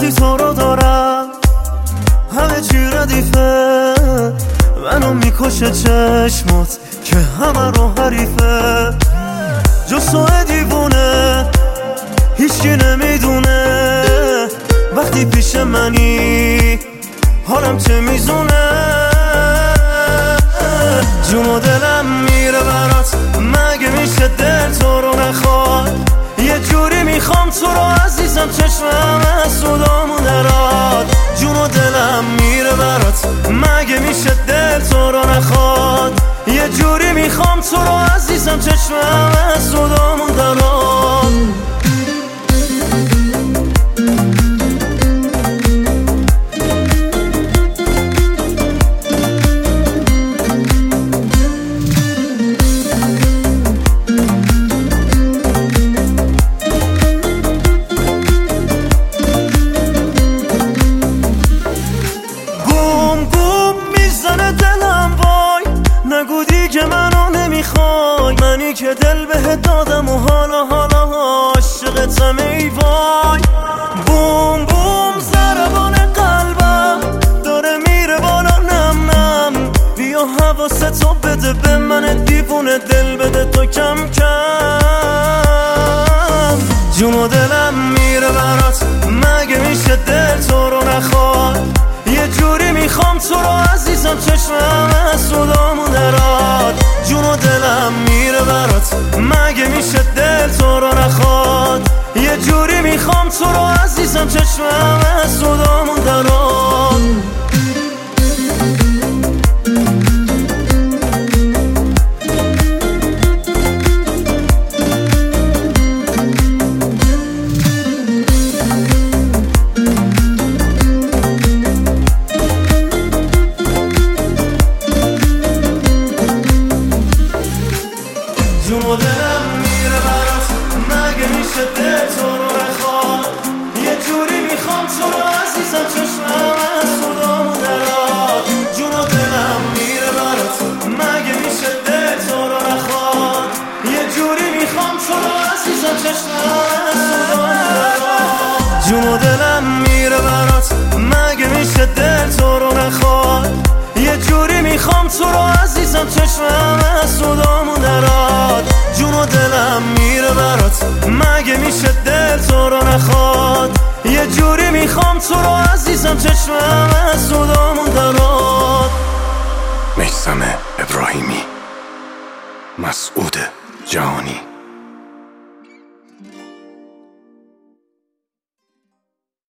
وقتی تو رو دارم همه چی ردیفه، منو میکشه چشمات که همه رو حریفه. جز تو دیوونه هیچکی نمیدونه وقتی پیش منی حالم چه میزونه. جون و دلم میره برات، مگه میشه دل تو رو نخواد؟ یه جوری میخوام تو رو عزیزم، چشمم از سودامون دراد. جون و دلم میره برات، مگه میشه دل تو رو نخواد؟ یه جوری میخوام تو رو عزیزم، چشمم از سودامون دراد. که منو نمیخوای، منی که دل بهت دادم و حالا عاشقتم ای وای. بوم بوم ضربان قلبم داره میره بالا نم نم، بیا حواستو بده به من دیوونه، دل بده تو کم کم. جون و دلم میره برات، مگه میشه دل تو رو نخواد؟ یه جوری میخوام تو رو عزیزم، چشمم از سودامون دراد. جون و دلم میره برات، مگه میشه دل تو رو نخواد؟ یه جوری میخوام تو رو عزیزم، چشمم از سودامون دراد. جون و دلم میره برات، مگه میشه دل تو رو نخواد؟ یه جوری میخوام تو رو عزیزم، چشمم از سودامون دراد. جون و دلم میره برات، مگه میشه دل تو رو نخواد؟ یه جوری میخوام تو رو عزیزم، چشمم از سودامون دراد. جون و دلم میره برات، مگه میشه دل تو رو نخواد؟ یه جوری میخوام تو رو عزیزم، چشمم از سودامون دراد. جون و دلم میره برات، مگه میشه دل تو رو نخواد؟ یه جوری میخوام تو رو عزیزم، چشمم از سودامون دراد. میثم ابراهیمی، مسعود جهانی.